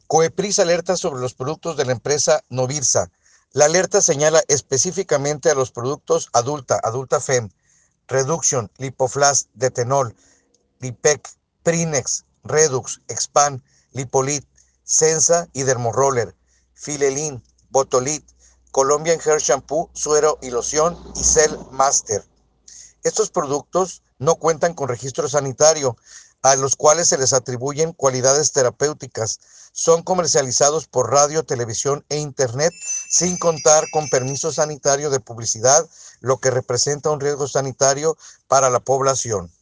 Coepris alerta sobre los productos de la empresa Novirsa. La alerta señala específicamente a los productos Adulta-Fem, Reduction, Lipoflast, Detenol, Lipec, Prinex, Redux, Expand, Lipolit, Sensa y Dermoroller, Filelin, Botolit, Colombian Hair Shampoo, suero y loción y Cell Master. Estos productos no cuentan con registro sanitario, a los cuales se les atribuyen cualidades terapéuticas. Son comercializados por radio, televisión e internet sin contar con permiso sanitario de publicidad, lo que representa un riesgo sanitario para la población.